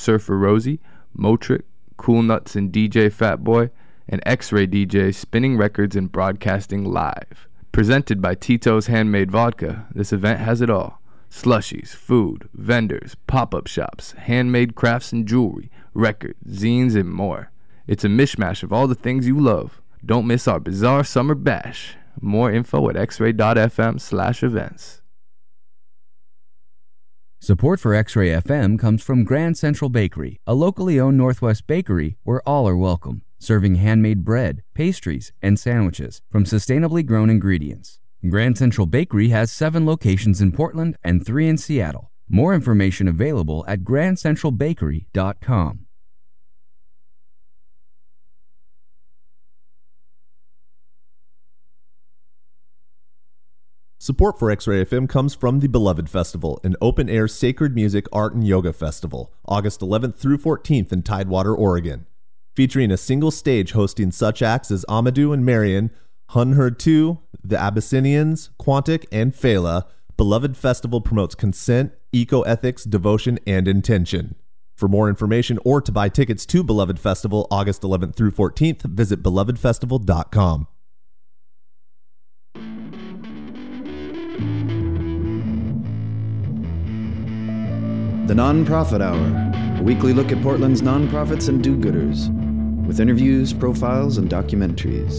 Surfer Rosie, Motric, Cool Nuts and DJ Fatboy, and X-Ray DJ spinning records and broadcasting live. Presented by Tito's Handmade Vodka, this event has it all. Slushies, food, vendors, pop-up shops, handmade crafts and jewelry, records, zines, and more. It's a mishmash of all the things you love. Don't miss our bizarre summer bash. More info at xray.fm/events. Support for X-Ray FM comes from Grand Central Bakery, a locally owned Northwest bakery where all are welcome, serving handmade bread, pastries, and sandwiches from sustainably grown ingredients. Grand Central Bakery has 7 locations in Portland and 3 in Seattle. More information available at grandcentralbakery.com. Support for X-Ray FM comes from the Beloved Festival, an open-air sacred music, art, and yoga festival, August 11th through 14th in Tidewater, Oregon. Featuring a single stage hosting such acts as Amadou and Marian, Hunherd 2, The Abyssinians, Quantic, and Fela, Beloved Festival promotes consent, eco-ethics, devotion, and intention. For more information or to buy tickets to Beloved Festival August 11th through 14th, visit belovedfestival.com. The Nonprofit Hour, a weekly look at Portland's nonprofits and do-gooders, with interviews, profiles, and documentaries.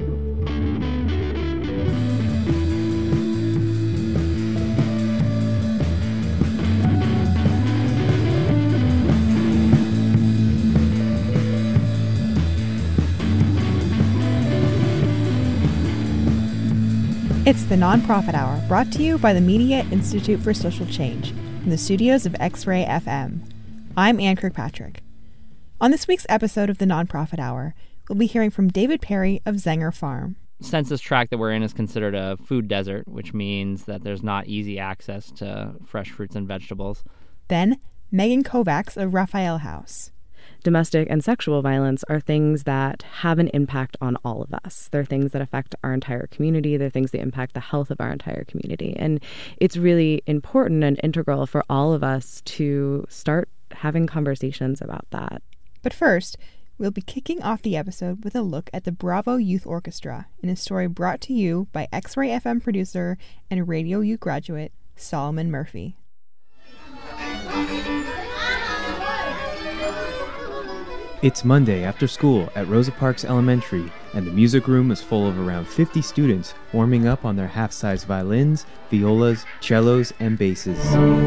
It's the Nonprofit Hour, brought to you by the Media Institute for Social Change, in the studios of X-Ray FM. I'm Ann Kirkpatrick. On this week's episode of the Nonprofit Hour, we'll be hearing from David Perry of Zenger Farm. Census tract that we're in is considered a food desert, which means that there's not easy access to fresh fruits and vegetables. Then, Megan Kovacs of Raphael House. Domestic and sexual violence are things that have an impact on all of us. They're things that affect our entire community. They're things that impact the health of our entire community. And it's really important and integral for all of us to start having conversations about that. But first, we'll be kicking off the episode with a look at the Bravo Youth Orchestra in a story brought to you by X-Ray FM producer and Radio U graduate Solomon Murphy. It's Monday after school at Rosa Parks Elementary, and the music room is full of around 50 students warming up on their half-size violins, violas, cellos, and basses.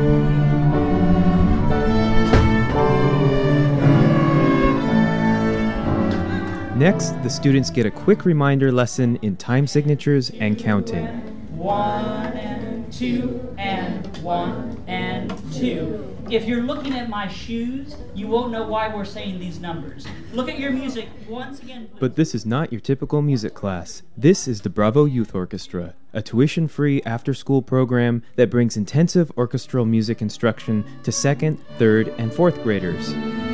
Next, the students get a quick reminder lesson in time signatures and counting. 1 and 2 and 1 and 2. If you're looking at my shoes, you won't know why we're saying these numbers. Look at your music once again. But this is not your typical music class. This is the Bravo Youth Orchestra, a tuition-free after-school program that brings intensive orchestral music instruction to 2nd, 3rd, and 4th graders.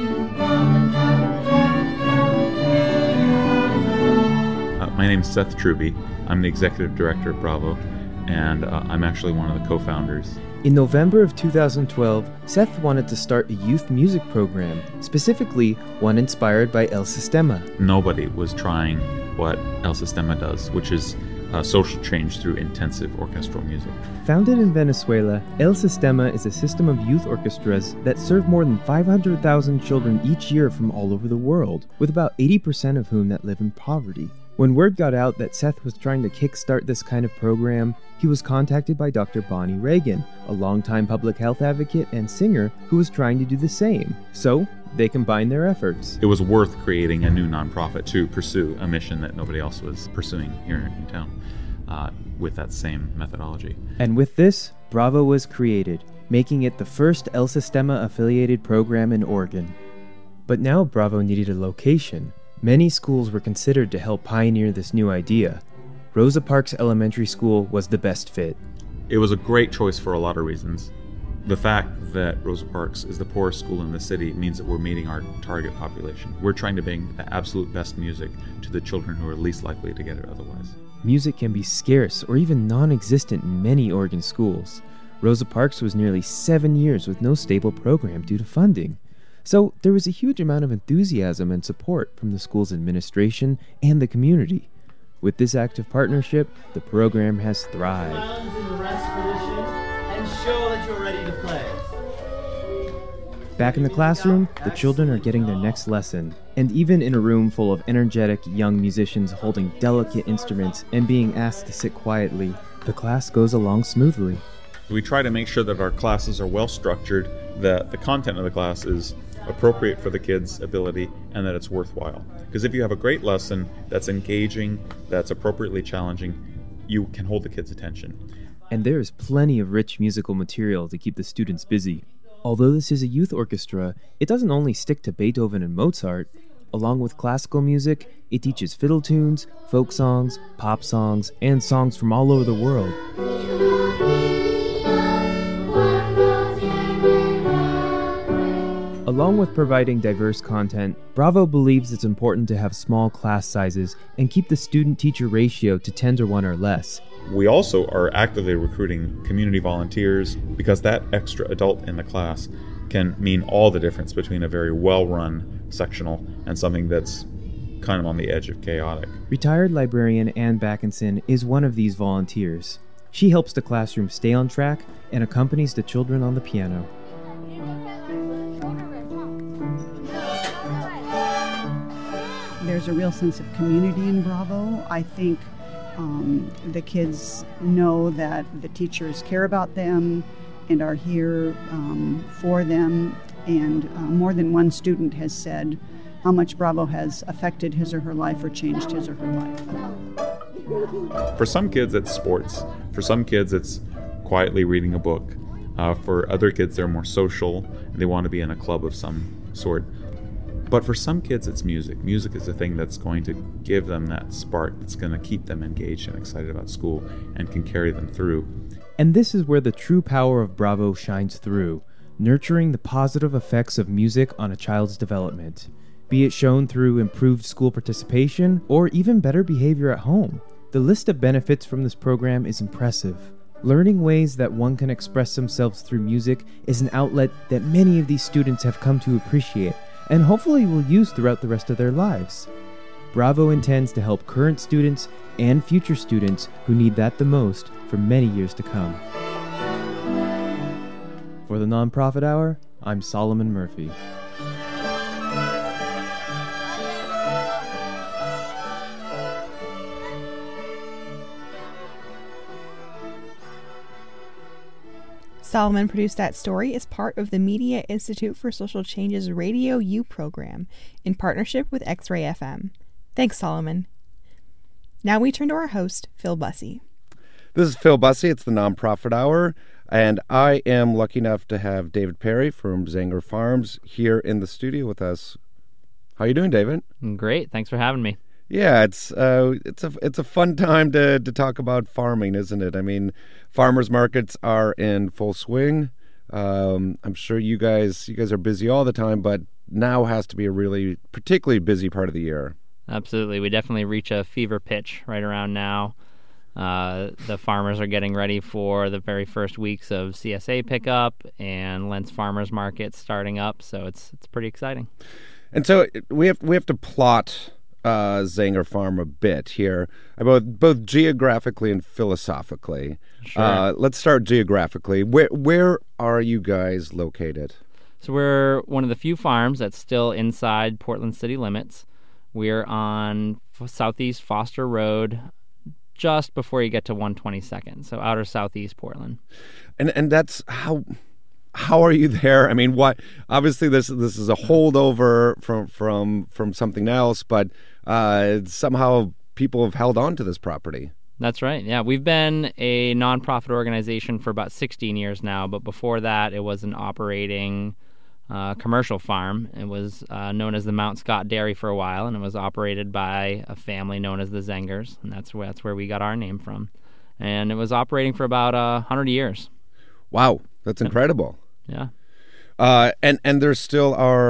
My name's Seth Truby. I'm the executive director of Bravo, and I'm actually one of the co-founders. In November of 2012, Seth wanted to start a youth music program, specifically one inspired by El Sistema. Nobody was trying what El Sistema does, which is social change through intensive orchestral music. Founded in Venezuela, El Sistema is a system of youth orchestras that serve more than 500,000 children each year from all over the world, with about 80% of whom that live in poverty. When word got out that Seth was trying to kickstart this kind of program, he was contacted by Dr. Bonnie Reagan, a longtime public health advocate and singer who was trying to do the same. So, they combined their efforts. It was worth creating a new nonprofit to pursue a mission that nobody else was pursuing here in town with that same methodology. And with this, Bravo was created, making it the first El Sistema-affiliated program in Oregon. But now Bravo needed a location. Many schools were considered to help pioneer this new idea. Rosa Parks Elementary School was the best fit. It was a great choice for a lot of reasons. The fact that Rosa Parks is the poorest school in the city means that we're meeting our target population. We're trying to bring the absolute best music to the children who are least likely to get it otherwise. Music can be scarce or even non-existent in many Oregon schools. Rosa Parks was nearly 7 years with no stable program due to funding. So there was a huge amount of enthusiasm and support from the school's administration and the community. With this active partnership, the program has thrived. Lounge and rest for this shift and show that you're ready to play. Back in the classroom, the children are getting their next lesson. And even in a room full of energetic young musicians holding delicate instruments and being asked to sit quietly, the class goes along smoothly. We try to make sure that our classes are well structured, that the content of the class is appropriate for the kids' ability, and that it's worthwhile. Because if you have a great lesson that's engaging, that's appropriately challenging, you can hold the kids' attention. And there is plenty of rich musical material to keep the students busy. Although this is a youth orchestra, it doesn't only stick to Beethoven and Mozart. Along with classical music, it teaches fiddle tunes, folk songs, pop songs, and songs from all over the world. Along with providing diverse content, Bravo believes it's important to have small class sizes and keep the student-teacher ratio to 10 to 1 or less. We also are actively recruiting community volunteers because that extra adult in the class can mean all the difference between a very well-run sectional and something that's kind of on the edge of chaotic. Retired librarian Ann Backinson is one of these volunteers. She helps the classroom stay on track and accompanies the children on the piano. There's a real sense of community in Bravo. I think the kids know that the teachers care about them and are here for them. And more than one student has said how much Bravo has affected his or her life or changed his or her life. For some kids, it's sports. For some kids, it's quietly reading a book. For other kids, they're more social and they want to be in a club of some sort. But for some kids, it's music. Music is the thing that's going to give them that spark that's going to keep them engaged and excited about school and can carry them through. And this is where the true power of Bravo shines through, nurturing the positive effects of music on a child's development, be it shown through improved school participation or even better behavior at home. The list of benefits from this program is impressive. Learning ways that one can express themselves through music is an outlet that many of these students have come to appreciate and hopefully will use throughout the rest of their lives. Bravo intends to help current students and future students who need that the most for many years to come. For the Nonprofit Hour, I'm Solomon Murphy. Solomon produced that story as part of the Media Institute for Social Change's Radio U program in partnership with X-Ray FM. Thanks, Solomon. Now we turn to our host, Phil Bussey. This is Phil Bussey. It's the Nonprofit Hour, and I am lucky enough to have David Perry from Zenger Farms here in the studio with us. How are you doing, David? Great. Thanks for having me. Yeah, it's a fun time to talk about farming, isn't it? I mean, farmers markets are in full swing. I'm sure you guys are busy all the time, but now has to be a really particularly busy part of the year. Absolutely. We definitely reach a fever pitch right around now. The farmers are getting ready for the very first weeks of CSA pickup and Lentz Farmers Market starting up, so it's pretty exciting. And so we have to plot Zenger Farm a bit here, both geographically and philosophically. Sure. Let's start geographically. Where are you guys located? So we're one of the few farms that's still inside Portland city limits. We're on Southeast Foster Road, just before you get to 122nd, so outer Southeast Portland. And that's how are you there? I mean, what? Obviously, this is a holdover from something else, but somehow people have held on to this property. That's right. Yeah, we've been a nonprofit organization for about 16 years now, but before that, it was an operating commercial farm. It was known as the Mount Scott Dairy for a while, and it was operated by a family known as the Zengers, and that's where we got our name from. And it was operating for about 100 years. Wow, that's incredible. Yeah. And there's still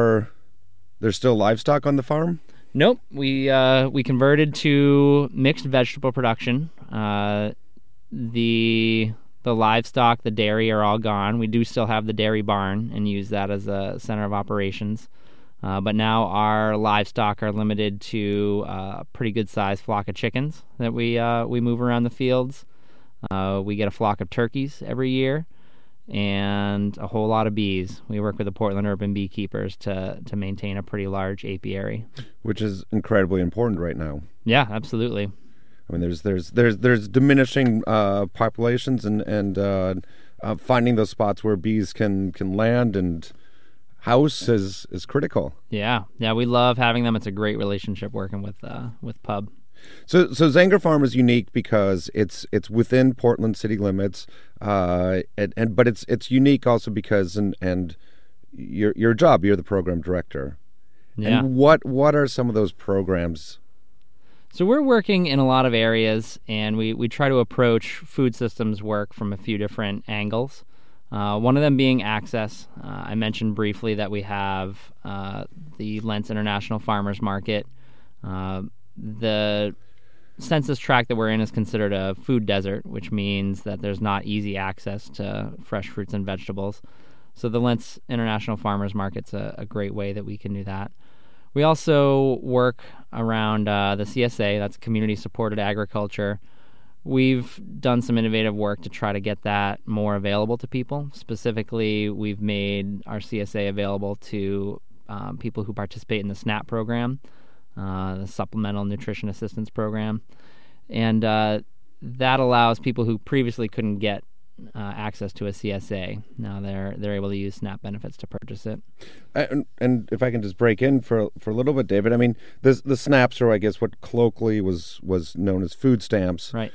livestock on the farm? Nope. We converted to mixed vegetable production. The The livestock, the dairy are all gone. We do still have the dairy barn and use that as a center of operations. But now our livestock are limited to a pretty good-sized flock of chickens that we move around the fields. We get a flock of turkeys every year and a whole lot of bees. We work with the Portland Urban Beekeepers to maintain a pretty large apiary. Which is incredibly important right now. Yeah, absolutely. I mean, there's diminishing populations and finding those spots where bees can land and house is critical. Yeah, we love having them. It's a great relationship working with Pub. So Zanger Farm is unique because it's within Portland city limits, but it's unique also because and your job, you're the program director. Yeah. And what are some of those programs? So we're working in a lot of areas, and we try to approach food systems work from a few different angles. One of them being access. I mentioned briefly that we have the Lents International Farmers Market. The census tract that we're in is considered a food desert, which means that there's not easy access to fresh fruits and vegetables. So the Lents International Farmers Market's a great way that we can do that. We also work around the CSA, that's Community Supported Agriculture. We've done some innovative work to try to get that more available to people. Specifically, we've made our CSA available to people who participate in the SNAP program, the Supplemental Nutrition Assistance Program. And that allows people who previously couldn't get access to a CSA. Now they're able to use SNAP benefits to purchase it. And if I can just break in for a little bit, David, I mean, the SNAPs are, I guess, what colloquially was known as food stamps. Right.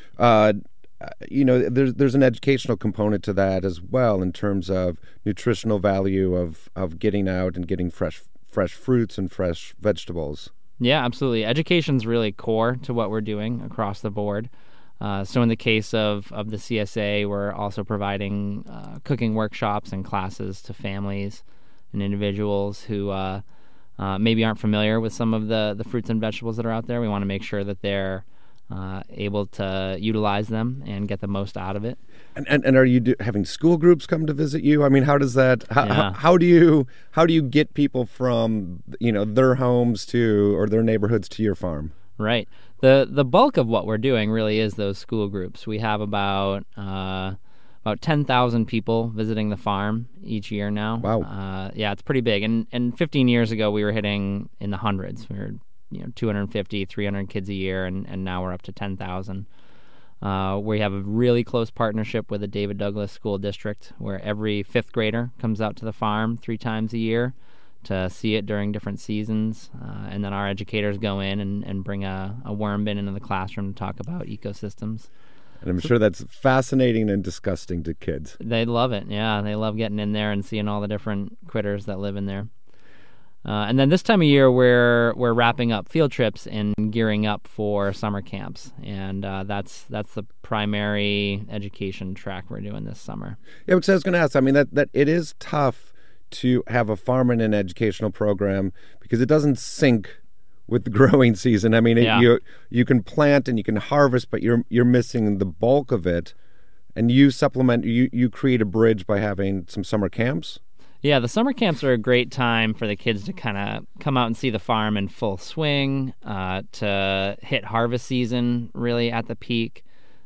There's an educational component to that as well in terms of nutritional value of getting out and getting fresh fruits and fresh vegetables. Yeah, absolutely. Education's really core to what we're doing across the board. So in the case of the CSA, we're also providing cooking workshops and classes to families and individuals who maybe aren't familiar with some of the fruits and vegetables that are out there. We want to make sure that they're able to utilize them and get the most out of it. And are you having school groups come to visit you? I mean, how does that? How do you get people from their homes or their neighborhoods to your farm? Right. The bulk of what we're doing really is those school groups. We have about 10,000 people visiting the farm each year now. Wow. Yeah, it's pretty big. And 15 years ago, we were hitting in the hundreds. We were 250, 300 kids a year, and now we're up to 10,000. We have a really close partnership with the David Douglas School District, where every fifth grader comes out to the farm 3 times a year to see it during different seasons. And then our educators go in and bring a worm bin into the classroom to talk about ecosystems. And I'm sure that's fascinating and disgusting to kids. They love it, yeah. They love getting in there and seeing all the different critters that live in there. And then this time of year, we're wrapping up field trips and gearing up for summer camps. And that's the primary education track we're doing this summer. Yeah, which I was going to ask. I mean, that it is tough to have a farm and an educational program because it doesn't sync with the growing season. I mean, you can plant and you can harvest, but you're missing the bulk of it. And you supplement, you create a bridge by having some summer camps. Yeah, the summer camps are a great time for the kids to kind of come out and see the farm in full swing, to hit harvest season really at the peak.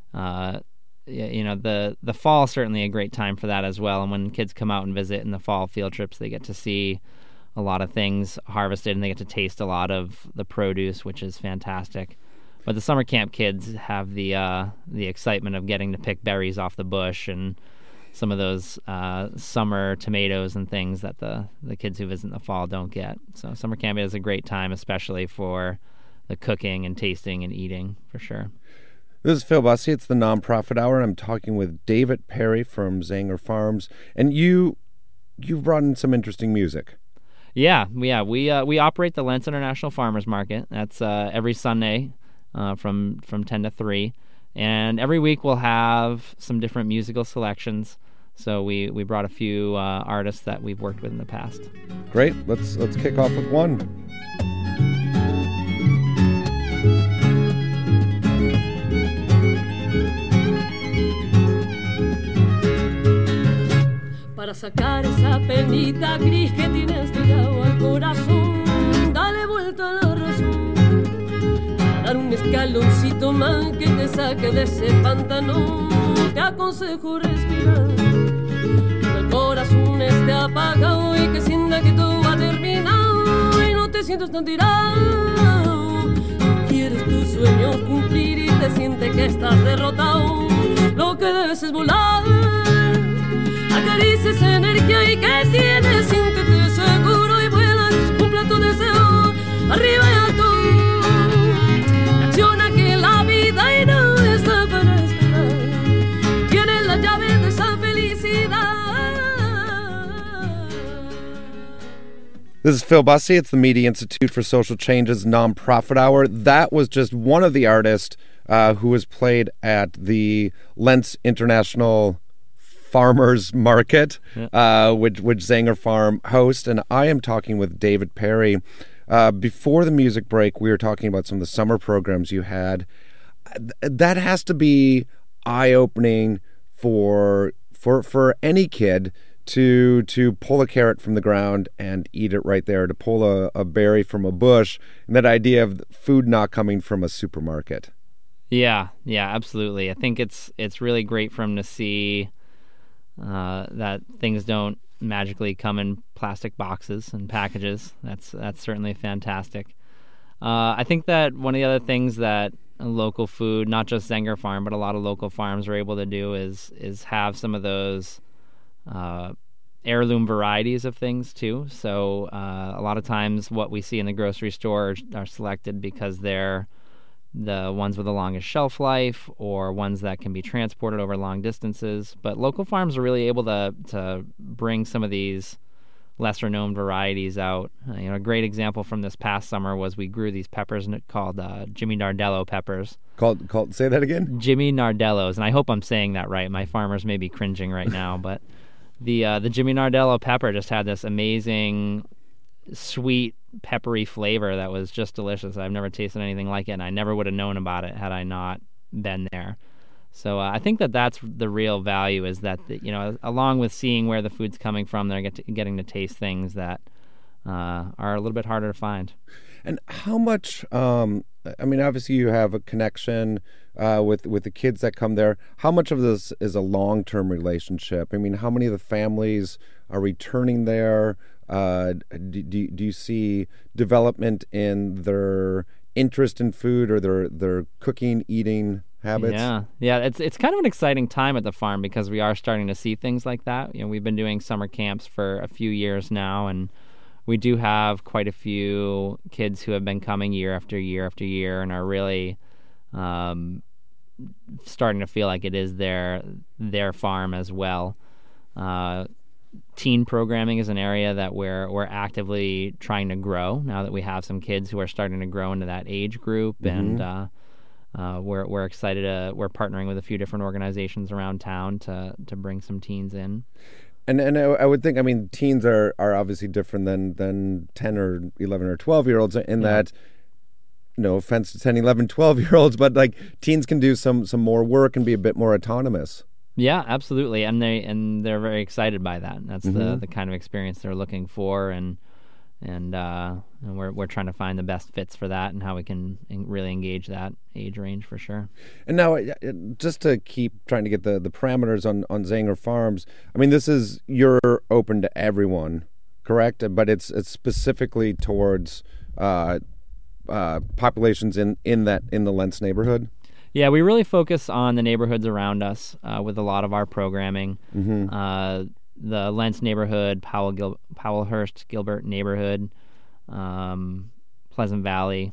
The fall is certainly a great time for that as well. And when kids come out and visit in the fall field trips, they get to see a lot of things harvested and they get to taste a lot of the produce, which is fantastic. But the summer camp kids have the excitement of getting to pick berries off the bush and some of those summer tomatoes and things that the kids who visit in the fall don't get. So summer camp is a great time, especially for the cooking and tasting and eating, for sure. This is Phil Bussey. It's the Nonprofit Hour, and I'm talking with David Perry from Zanger Farms. And you brought in some interesting music. Yeah. We operate the Lents International Farmers Market. That's every Sunday from 10 to 3. And every week we'll have some different musical selections. So we brought a few artists that we've worked with in the past. Great. Let's kick off with one. sacar esa penita gris que tienes tirado al corazón. Dale vuelta a la razón, para dar un escaloncito más que te saque de ese pantano. Te aconsejo respirar, que el corazón esté apagado y que sienta que todo ha terminado y no te sientas tan tirado. Quieres tus sueños cumplir y te sientes que estás derrotado. Lo que debes es volar, acaricia esa energía y que tienes, siéntete seguro y vuela, cumple tu deseo, arriba y alto. Acciona que la vida y no está para esperar, tienes la llave de esa felicidad. This is Phil Bussey. It's the Media Institute for Social Change's nonprofit hour. That was just one of the artists who was played at the Lents International Farmers Market, which Zanger Farm hosts. And I am talking with David Perry. Before the music break, we were talking about some of the summer programs you had. That has to be eye-opening for any kid to pull a carrot from the ground and eat it right there, to pull a berry from a bush, and that idea of food not coming from a supermarket. Yeah, absolutely. I think it's really great for him to see that things don't magically come in plastic boxes and packages. That's certainly fantastic. I think that one of the other things that local food, not just Zanger Farm, but a lot of local farms are able to do is have some of those heirloom varieties of things too. So a lot of times what we see in the grocery store are selected because they're the ones with the longest shelf life or ones that can be transported over long distances. But local farms are really able to bring some of these lesser known varieties out. A great example from this past summer was we grew these peppers called Jimmy Nardello peppers. Called say that again? Jimmy Nardellos, and I hope I'm saying that right. My farmers may be cringing right now, but the Jimmy Nardello pepper just had this amazing sweet peppery flavor that was just delicious. I've never tasted anything like it, and I never would have known about it had I not been there. So I think that's the real value, is that along with seeing where the food's coming from, they're getting to taste things that are a little bit harder to find. And how much? Obviously you have a connection with the kids that come there. How much of this is a long-term relationship? I mean, how many of the families are returning there? Do you see development in their interest in food or their cooking, eating habits? Yeah. It's kind of an exciting time at the farm because we are starting to see things like that. We've been doing summer camps for a few years now, and we do have quite a few kids who have been coming year after year after year and are really starting to feel like it is their farm as well. Teen programming is an area that we're actively trying to grow now that we have some kids who are starting to grow into that age group, and we're excited. We're partnering with a few different organizations around town to bring some teens in. And I would think, teens are obviously different than 10 or 11 or 12-year-olds in that, no offense to 10, 11, 12-year-olds, but like teens can do some more work and be a bit more autonomous. Yeah, absolutely, and they're very excited by that. That's the kind of experience they're looking for, and we're trying to find the best fits for that and how we can really engage that age range for sure. And now, just to keep trying to get the parameters on Zanger Farms, you're open to everyone, correct? But it's specifically towards populations in the Lents neighborhood. Yeah, we really focus on the neighborhoods around us with a lot of our programming. The Lents neighborhood, Powellhurst, Gilbert neighborhood, Pleasant Valley.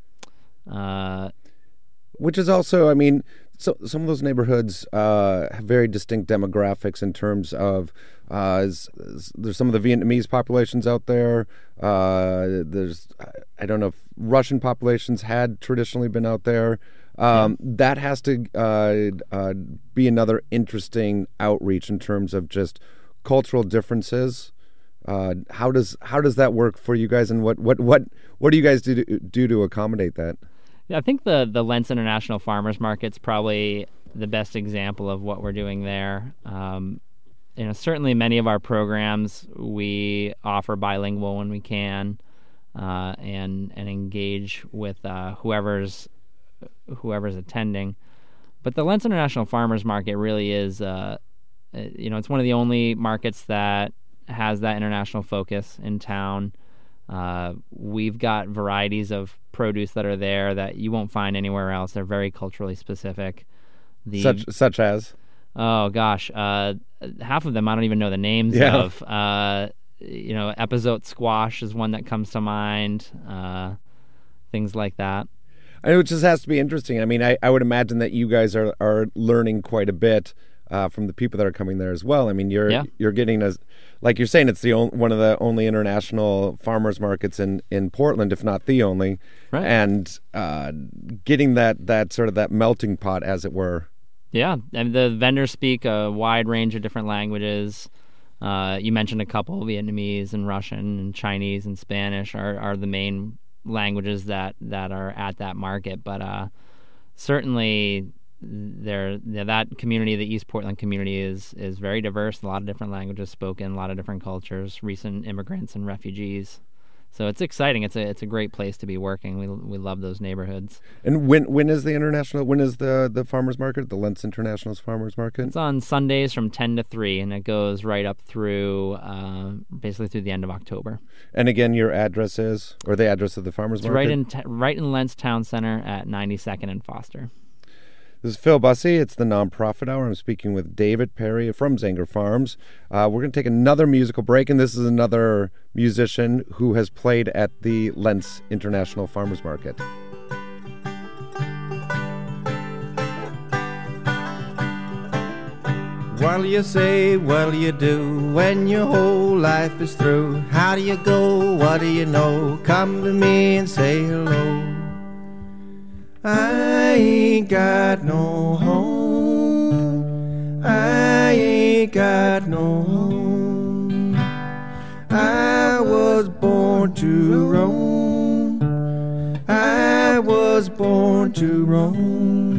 Which is also, so some of those neighborhoods have very distinct demographics in terms of there's some of the Vietnamese populations out there. There's, I don't know if Russian populations had traditionally been out there. That has to be another interesting outreach in terms of just cultural differences. How does that work for you guys, and what do you guys do to accommodate that? Yeah, I think the Lents International Farmers Market's probably the best example of what we're doing there. certainly many of our programs we offer bilingual when we can, and engage with whoever's attending. But the Lents International Farmers Market really is, it's one of the only markets that has that international focus in town. We've got varieties of produce that are there that you won't find anywhere else. They're very culturally specific. Such as? Oh gosh, half of them I don't even know the names of. Epizote squash is one that comes to mind. Things like that. I know it just has to be interesting. I mean, I would imagine that you guys are learning quite a bit from the people that are coming there as well. I mean, you're getting, like you're saying, it's one of the only international farmers markets in Portland, if not the only, right. And getting that sort of that melting pot, as it were. Yeah, and the vendors speak a wide range of different languages. You mentioned a couple, Vietnamese and Russian and Chinese and Spanish are the main languages that are at that market. But certainly that community, the East Portland community, is very diverse. A lot of different languages spoken, a lot of different cultures, recent immigrants and refugees. So it's exciting. It's a great place to be working. We love those neighborhoods. And when is the farmers market, the Lents International's farmers market? It's on Sundays from 10 to 3, and it goes right up through basically through the end of October. And again, your address is, or the address of the farmers market? Right in Lents Town Center at 92nd and Foster. This is Phil Bussey. It's the Nonprofit Hour. I'm speaking with David Perry from Zenger Farms. We're going to take another musical break, and this is another musician who has played at the Lents International Farmers Market. What'll you say, what'll you do when your whole life is through? How do you go, what do you know? Come to me and say hello. I ain't got no home, I ain't got no home. I was born to roam, I was born to roam.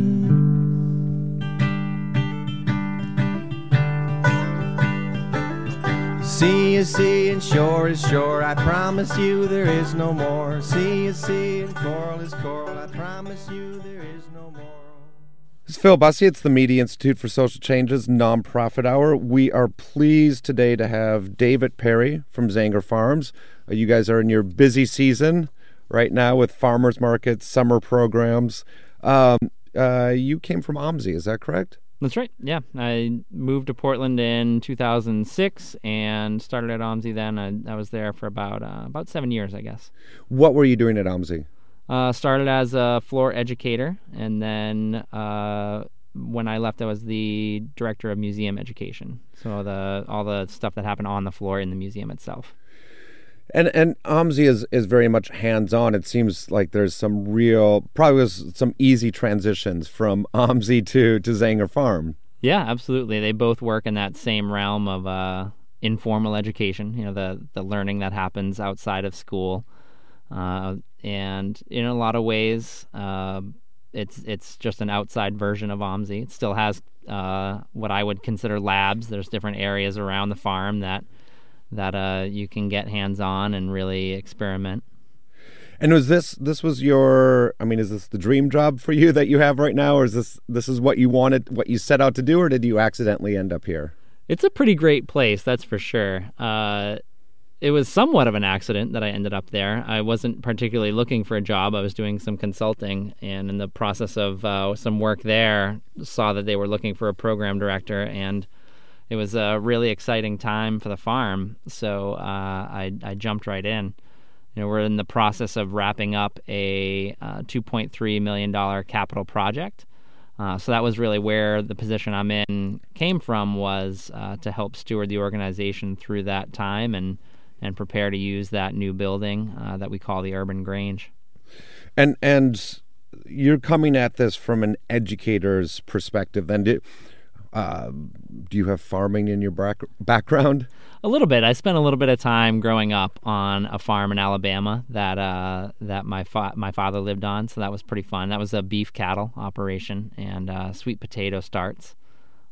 Sea is sea and shore is shore, I promise you there is no more. Sea is sea and coral is coral, I promise you there is no more. This is Phil Bussey. It's the Media Institute for Social Change's Nonprofit Hour. We are pleased today to have David Perry from Zenger Farms. You guys are in your busy season right now with farmers markets, summer programs. You came from OMSI, is that correct? That's right, yeah. I moved to Portland in 2006 and started at OMSI then. I was there for about 7 years, I guess. What were you doing at OMSI? Started as a floor educator, and then when I left, I was the director of museum education. So all the stuff that happened on the floor in the museum itself. And OMSI is very much hands-on. It seems like there's probably some easy transitions from OMSI to Zenger Farm. Yeah, absolutely. They both work in that same realm of informal education, the learning that happens outside of school. And in a lot of ways, it's just an outside version of OMSI. It still has what I would consider labs. There's different areas around the farm that you can get hands-on and really experiment. And was this was your, is this the dream job for you that you have right now, or is this is what you wanted, what you set out to do, or did you accidentally end up here? It's a pretty great place, that's for sure. It was somewhat of an accident that I ended up there. I wasn't particularly looking for a job. I was doing some consulting, and in the process of some work there, saw that they were looking for a program director, and it was a really exciting time for the farm, so I jumped right in. We're in the process of wrapping up a $2.3 million capital project. So that was really where the position I'm in came from, was to help steward the organization through that time and prepare to use that new building that we call the Urban Grange. And you're coming at this from an educator's perspective, then. Do you have farming in your background? A little bit. I spent a little bit of time growing up on a farm in Alabama that my father lived on, so that was pretty fun. That was a beef cattle operation and sweet potato starts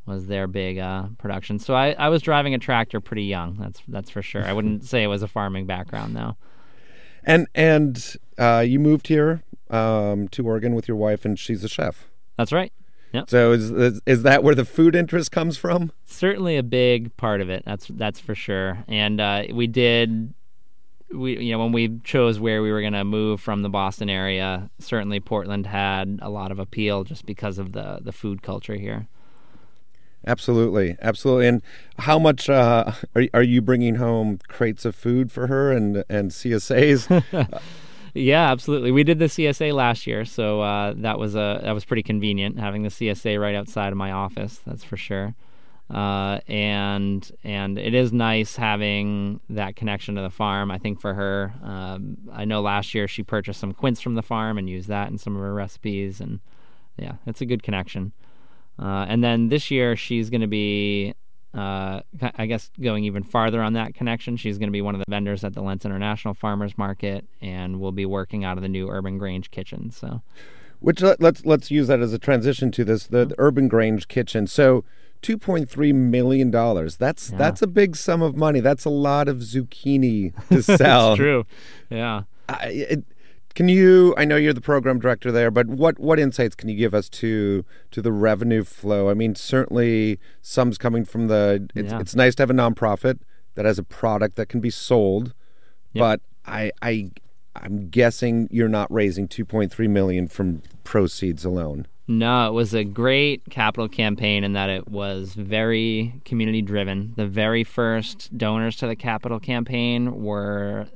was their big production. So I was driving a tractor pretty young. That's for sure. I wouldn't say it was a farming background though. And you moved here to Oregon with your wife, and she's a chef. That's right. Yep. So is that where the food interest comes from? Certainly a big part of it. That's for sure. And when we chose where we were going to move from the Boston area, certainly Portland had a lot of appeal just because of the food culture here. Absolutely. And how much are you bringing home crates of food for her and CSAs? Yeah, absolutely. We did the CSA last year, so that was pretty convenient, having the CSA right outside of my office. That's for sure. And it is nice having that connection to the farm. I think for her, I know last year she purchased some quince from the farm and used that in some of her recipes, and yeah, it's a good connection. And then this year she's going to be, I guess, going even farther on that connection. She's going to be one of the vendors at the Lentz International Farmers Market, and we'll be working out of the new Urban Grange kitchen. So, which let's use that as a transition to this the Urban Grange kitchen. So, $2.3 million. That's a big sum of money. That's a lot of zucchini to sell. It's true. Yeah. I know you're the program director there, but what insights can you give us to the revenue flow? I mean, certainly some's coming from it's nice to have a nonprofit that has a product that can be sold, but I'm guessing you're not raising $2.3 million from proceeds alone. No, it was a great capital campaign in that it was very community driven. The very first donors to the capital campaign were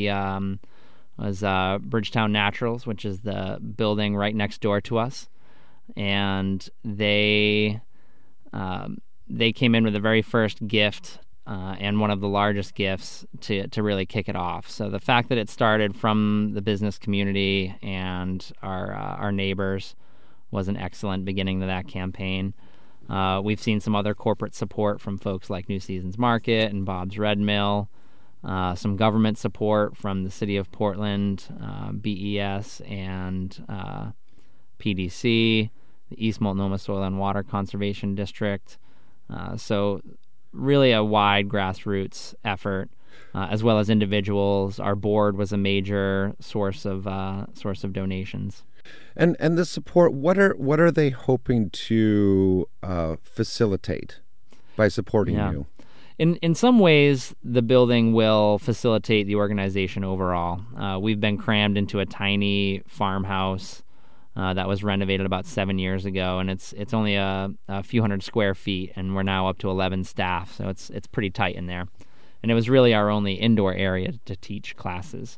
Bridgetown Naturals, which is the building right next door to us, and they came in with the very first gift and one of the largest gifts to really kick it off. So the fact that it started from the business community and our neighbors was an excellent beginning to that campaign. We've seen some other corporate support from folks like New Seasons Market and Bob's Red Mill. Some government support from the city of Portland, BES, and PDC, the East Multnomah Soil and Water Conservation District. So really a wide grassroots effort, as well as individuals. Our board was a major source of donations. And the support, what are they hoping to facilitate by supporting you? In some ways, the building will facilitate the organization overall. We've been crammed into a tiny farmhouse that was renovated about 7 years ago, and it's only a few hundred square feet, and we're now up to 11 staff, so it's pretty tight in there. And it was really our only indoor area to teach classes.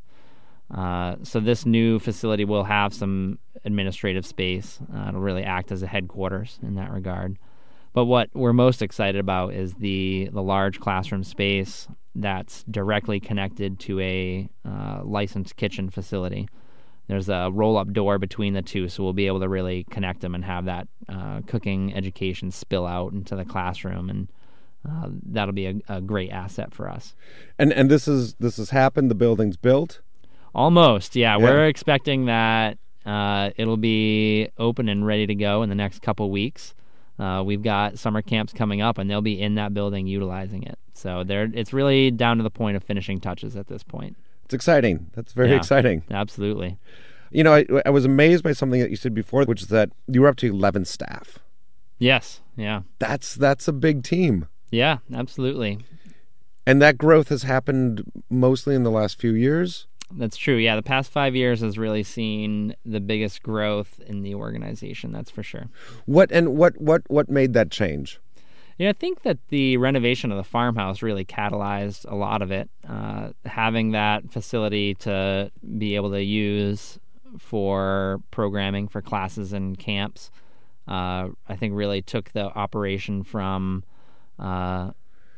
So this new facility will have some administrative space. It'll really act as a headquarters in that regard. But what we're most excited about is the large classroom space that's directly connected to a licensed kitchen facility. There's a roll-up door between the two, so we'll be able to really connect them and have that cooking education spill out into the classroom, and that'll be a great asset for us. And this has happened. The building's built. Almost, yeah. We're expecting that it'll be open and ready to go in the next couple weeks. We've got summer camps coming up, and they'll be in that building utilizing it. So it's really down to the point of finishing touches at this point. It's exciting. That's very exciting. Absolutely. You know, I was amazed by something that you said before, which is that you were up to 11 staff. Yes, yeah. That's a big team. Yeah, absolutely. And that growth has happened mostly in the last few years? That's true. Yeah, the past 5 years has really seen the biggest growth in the organization. That's for sure. What made that change? Yeah, I think that the renovation of the farmhouse really catalyzed a lot of it. Having that facility to be able to use for programming for classes and camps, I think really took the operation from kind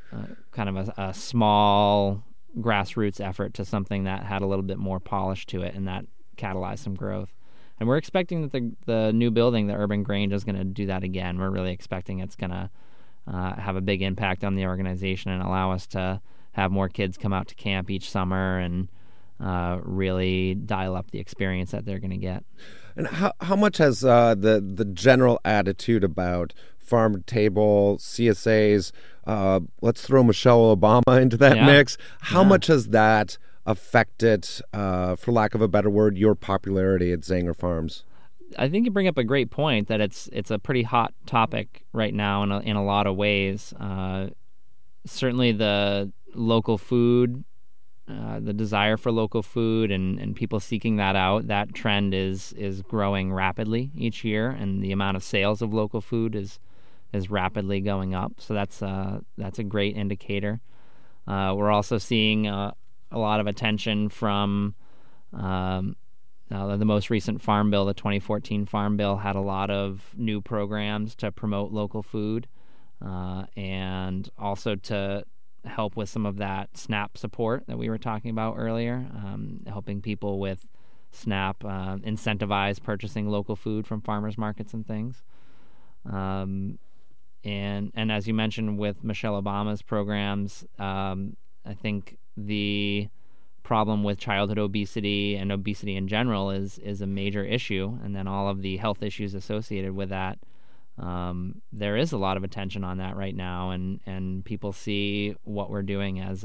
of a small grassroots effort to something that had a little bit more polish to it, and that catalyzed some growth. And we're expecting that the new building, the Urban Grange, is going to do that again. We're really expecting it's going to have a big impact on the organization and allow us to have more kids come out to camp each summer and really dial up the experience that they're going to get. And how much has the general attitude about farm table CSAs? Let's throw Michelle Obama into that mix. How much has that affected, for lack of a better word, your popularity at Zanger Farms? I think you bring up a great point that it's a pretty hot topic right now in a lot of ways. Certainly the local food, the desire for local food and people seeking that out, that trend is growing rapidly each year, and the amount of sales of local food is rapidly going up. So that's a great indicator. We're also seeing a lot of attention from the most recent Farm Bill. The 2014 Farm Bill had a lot of new programs to promote local food and also to help with some of that SNAP support that we were talking about earlier, helping people with SNAP incentivize purchasing local food from farmers markets and things. And as you mentioned with Michelle Obama's programs, I think the problem with childhood obesity and obesity in general is a major issue, and then all of the health issues associated with that. There is a lot of attention on that right now, and people see what we're doing as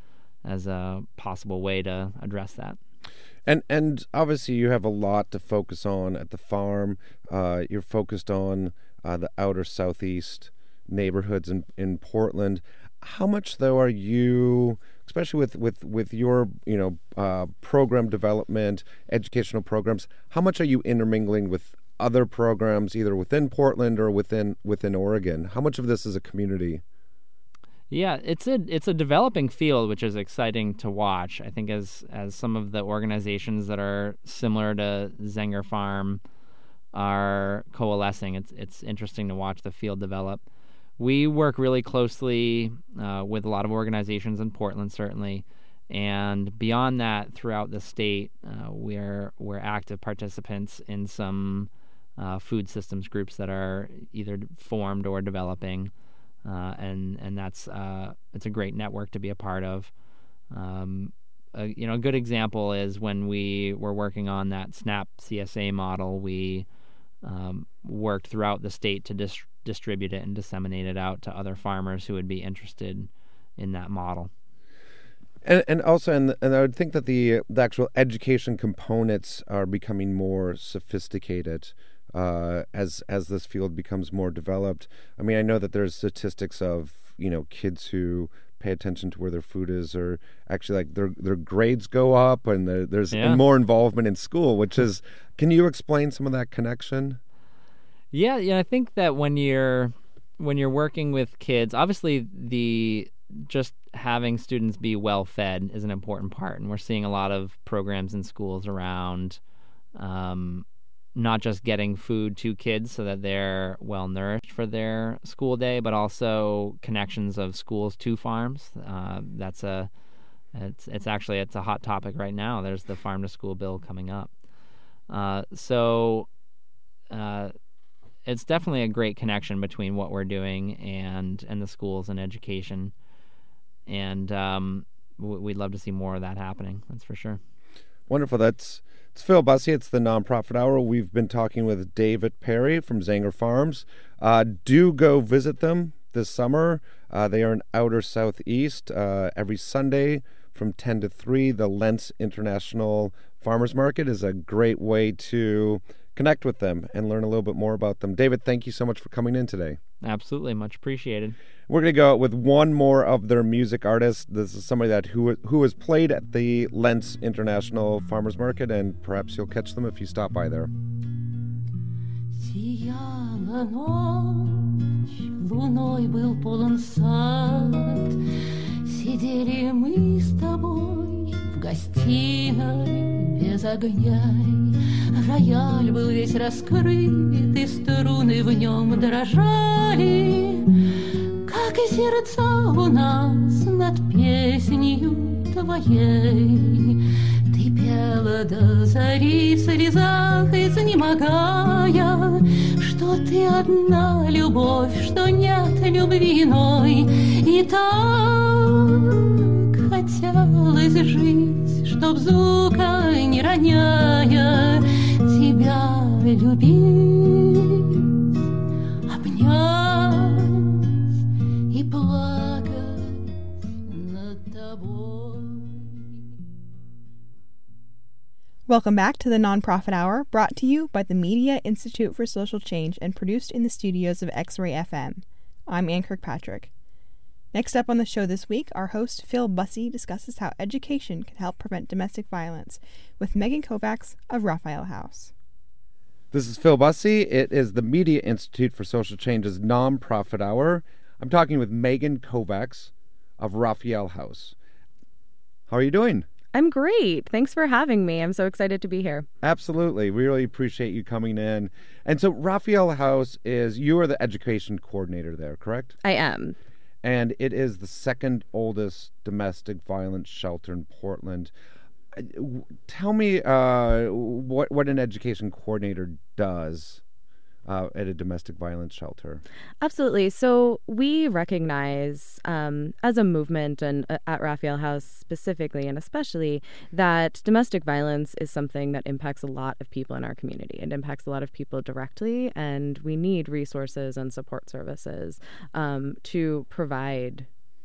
a possible way to address that. And obviously you have a lot to focus on at the farm. You're focused on the outer southeast neighborhoods in Portland. How much, though, are you, especially with your program development, educational programs, how much are you intermingling with other programs either within Portland or within Oregon? How much of this is a community? Yeah, it's a developing field, which is exciting to watch. I think as some of the organizations that are similar to Zanger Farm are coalescing, it's interesting to watch the field develop. We work really closely with a lot of organizations in Portland, certainly, and beyond that, throughout the state, we're active participants in some food systems groups that are either formed or developing, and that's it's a great network to be a part of. A good example is when we were working on that SNAP CSA model, we worked throughout the state to distribute it and disseminate it out to other farmers who would be interested in that model. And also, and I would think that the actual education components are becoming more sophisticated as this field becomes more developed. I mean, I know that there's statistics of kids who pay attention to where their food is, or actually like their grades go up, and there's more involvement in school. Which is, can you explain some of that connection? Yeah, I think that when you're working with kids, obviously just having students be well fed is an important part, and we're seeing a lot of programs in schools around not just getting food to kids so that they're well nourished for their school day, but also connections of schools to farms. It's a hot topic right now. There's the farm to school bill coming up. It's definitely a great connection between what we're doing and the schools and education. And we'd love to see more of that happening. That's for sure. Wonderful. It's Phil Bussey. It's the Nonprofit Hour. We've been talking with David Perry from Zanger Farms. Do go visit them this summer. They are in outer southeast every Sunday from 10 to 3. The Lentz International Farmers Market is a great way to connect with them and learn a little bit more about them. David, thank you so much for coming in today. Absolutely. Much appreciated. We're going to go out with one more of their music artists. This is somebody who has played at the Lentz International Farmers Market, and perhaps you'll catch them if you stop by there. Сияла ночь, луной был полон сад. Сидели мы с тобой в гостиной без огня. Рояль был весь раскрыт, и струны в нем дрожали, как и сердца у нас над песнью твоей. Ты пела до зари в слезах, изнемогая, что ты одна любовь, что нет любви иной. И так хотелось жить, чтоб звука не роняя тебя любить, обнять и плакать над тобой. Welcome back to the Nonprofit Hour, brought to you by the Media Institute for Social Change and produced in the studios of X-Ray FM. I'm Ann Kirkpatrick. Next up on the show this week, our host Phil Bussey discusses how education can help prevent domestic violence with Megan Kovacs of Raphael House. This is Phil Bussey. It is the Media Institute for Social Change's Nonprofit Hour. I'm talking with Megan Kovacs of Raphael House. How are you doing? I'm great. Thanks for having me. I'm so excited to be here. Absolutely. We really appreciate you coming in. And so Raphael House you are the education coordinator there, correct? I am. And it is the second oldest domestic violence shelter in Portland. Tell me what an education coordinator does at a domestic violence shelter. Absolutely. So we recognize as a movement and at Raphael House specifically and especially that domestic violence is something that impacts a lot of people in our community. It impacts a lot of people directly, and we need resources and support services to provide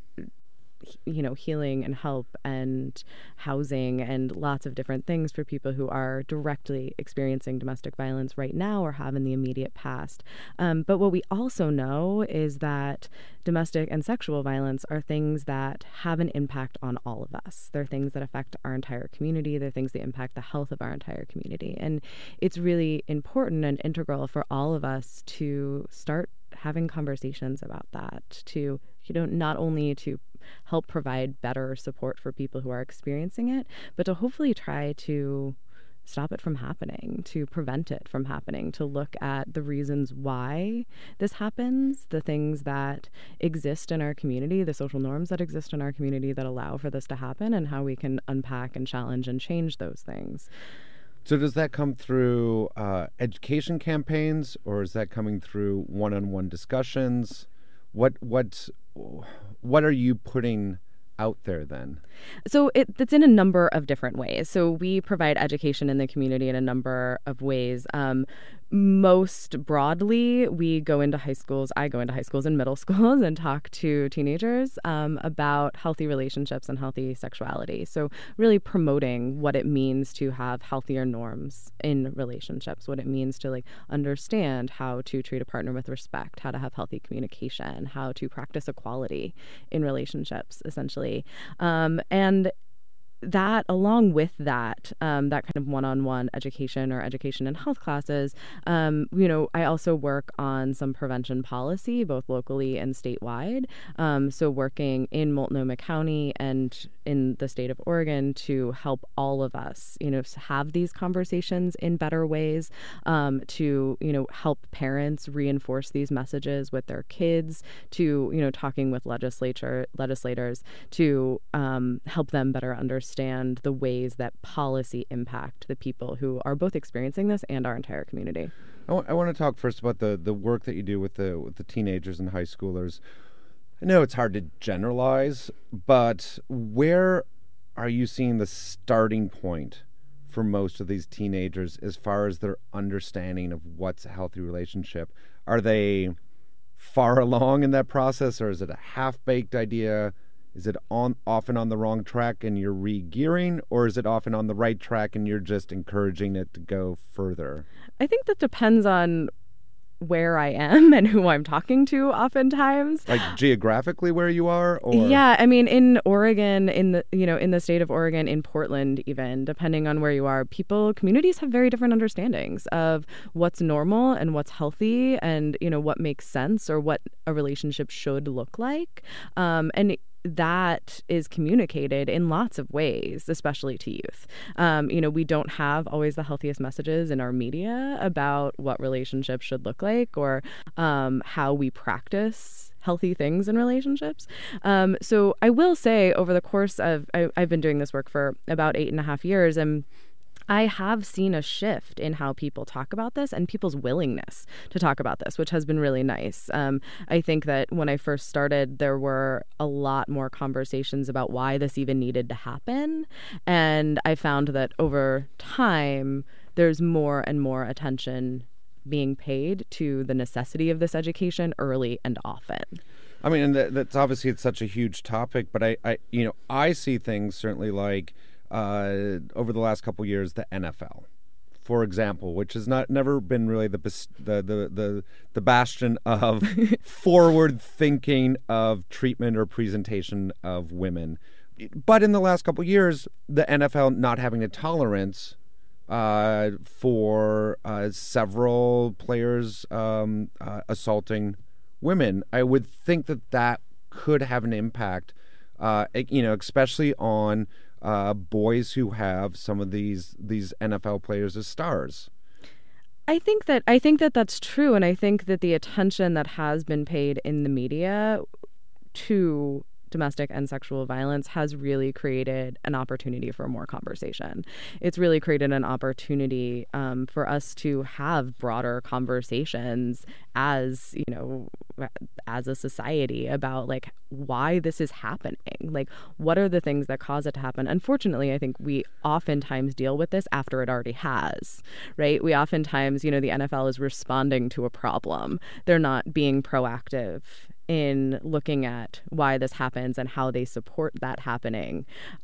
healing and help and housing and lots of different things for people who are directly experiencing domestic violence right now or have in the immediate past. But what we also know is that domestic and sexual violence are things that have an impact on all of us. They're things that affect our entire community. They're things that impact the health of our entire community. And it's really important and integral for all of us to start having conversations about that, to not only to help provide better support for people who are experiencing it, but to hopefully try to stop it from happening, to prevent it from happening, to look at the reasons why this happens, the things that exist in our community, the social norms that exist in our community that allow for this to happen, and how we can unpack and challenge and change those things. So does that come through education campaigns, or is that coming through one-on-one discussions? What are you putting out there then? So it's in a number of different ways. So we provide education in the community in a number of ways. Most broadly, we go into high schools. I go into high schools and middle schools and talk to teenagers about healthy relationships and healthy sexuality. So really promoting what it means to have healthier norms in relationships, what it means to understand how to treat a partner with respect, how to have healthy communication, how to practice equality in relationships, essentially. And that, along with that kind of one-on-one education or education and health classes, I also work on some prevention policy, both locally and statewide. So working in Multnomah County and in the state of Oregon to help all of us, have these conversations in better ways, to, help parents reinforce these messages with their kids, to, talking with legislators to help them better understand the ways that policy impact the people who are both experiencing this and our entire community. I want to talk first about the work that you do with the teenagers and high schoolers. I know it's hard to generalize, but where are you seeing the starting point for most of these teenagers as far as their understanding of what's a healthy relationship? Are they far along in that process, or is it a half-baked idea? Is it often on the wrong track and you're re-gearing, or is it often on the right track and you're just encouraging it to go further? I think that depends on where I am and who I'm talking to oftentimes. Like geographically where you are? Or? Yeah, I mean, in Oregon, in the state of Oregon, in Portland even, depending on where you are, communities have very different understandings of what's normal and what's healthy and, what makes sense or what a relationship should look like. And that is communicated in lots of ways, especially to youth. We don't have always the healthiest messages in our media about what relationships should look like or how we practice healthy things in relationships. So I will say over the course of, I've been doing this work for about 8.5 years, and I have seen a shift in how people talk about this and people's willingness to talk about this, which has been really nice. I think that when I first started, there were a lot more conversations about why this even needed to happen. And I found that over time, there's more and more attention being paid to the necessity of this education early and often. I mean, and that's obviously it's such a huge topic, but I see things certainly like over the last couple of years, the NFL, for example, which has never been really the bastion of forward thinking of treatment or presentation of women. But in the last couple of years, the NFL not having a tolerance for several players assaulting women, I would think that could have an impact, especially on boys who have some of these NFL players as stars. I think that that's true, and I think that the attention that has been paid in the media to domestic and sexual violence has really created an opportunity for more conversation. It's really created an opportunity for us to have broader conversations as a society about like why this is happening. Like, what are the things that cause it to happen? Unfortunately, I think we oftentimes deal with this after it already has, right? We oftentimes, the NFL is responding to a problem. They're not being proactive in looking at why this happens and how they support that happening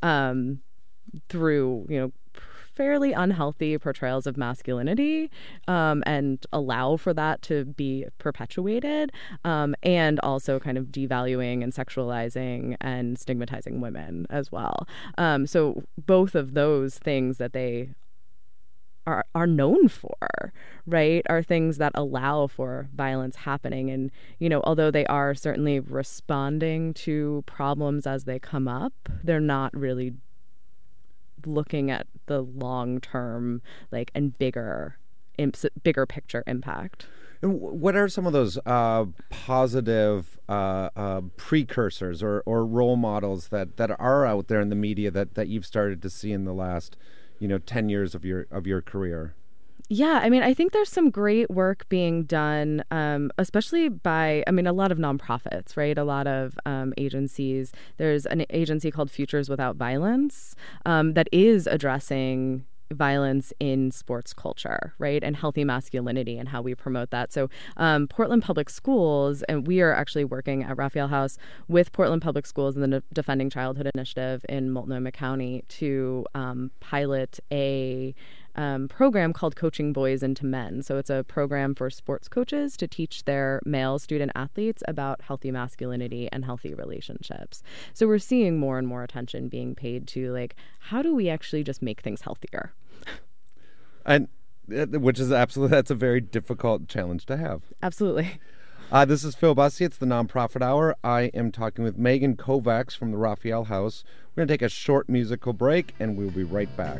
through, fairly unhealthy portrayals of masculinity and allow for that to be perpetuated and also kind of devaluing and sexualizing and stigmatizing women as well. So both of those things that they are known for, right, are things that allow for violence happening. And, although they are certainly responding to problems as they come up, they're not really looking at the long-term, and bigger picture impact. And what are some of those positive precursors or role models that are out there in the media that you've started to see in the last 10 years of your career? Yeah, I think there's some great work being done, especially by, a lot of nonprofits, right? A lot of agencies. There's an agency called Futures Without Violence that is addressing violence in sports culture, right? And healthy masculinity and how we promote that. So Portland Public Schools, and we are actually working at Raphael House with Portland Public Schools and the Defending Childhood Initiative in Multnomah County to pilot a program called Coaching Boys into Men. So it's a program for sports coaches to teach their male student athletes about healthy masculinity and healthy relationships. So we're seeing more and more attention being paid to how do we actually just make things healthier? And that's a very difficult challenge to have. Absolutely. This is Phil Bussey. It's the Nonprofit Hour. I am talking with Megan Kovacs from the Raphael House. We're going to take a short musical break, and we'll be right back.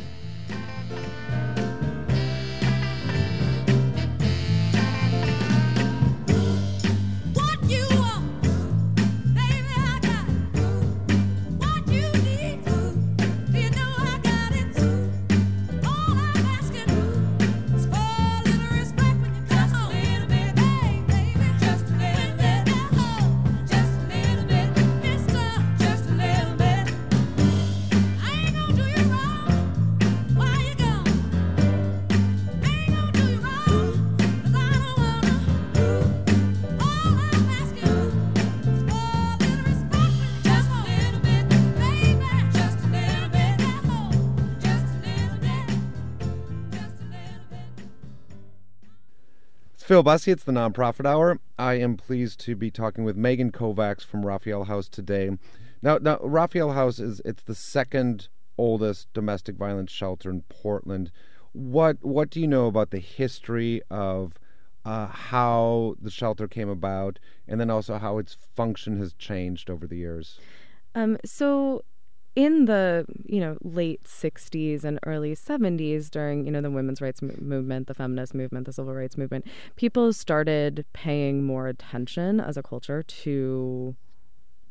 Phil Bussey, it's the Nonprofit Hour. I am pleased to be talking with Megan Kovacs from Raphael House today. Now Raphael House it's the second oldest domestic violence shelter in Portland. What do you know about the history of how the shelter came about, and then also how its function has changed over the years? So in the late 60s and early 70s, during the women's rights movement, the feminist movement, the civil rights movement, people started paying more attention as a culture to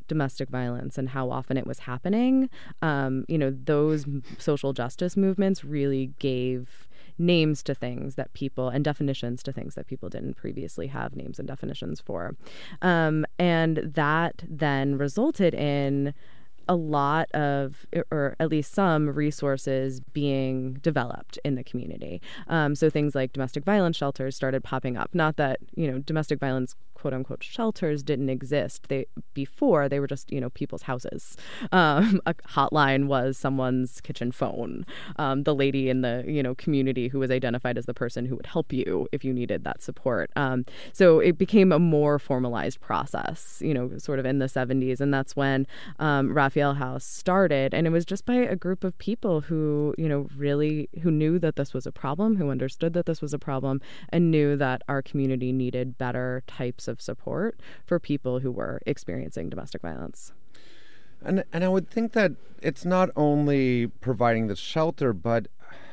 domestic violence and how often it was happening, those social justice movements really gave names to things that people, and definitions to things that people didn't previously have names and definitions for. And that then resulted in a lot of, or at least some resources being developed in the community. So things like domestic violence shelters started popping up. Not that, domestic violence quote unquote shelters didn't exist. Before they were just, people's houses. A hotline was someone's kitchen phone. The lady in the, community who was identified as the person who would help you if you needed that support. So it became a more formalized process, sort of in the 70s. And that's when Raphael House started. And it was just by a group of people who, who knew that this was a problem, who understood that this was a problem, and knew that our community needed better types of support for people who were experiencing domestic violence. And I would think that it's not only providing the shelter, but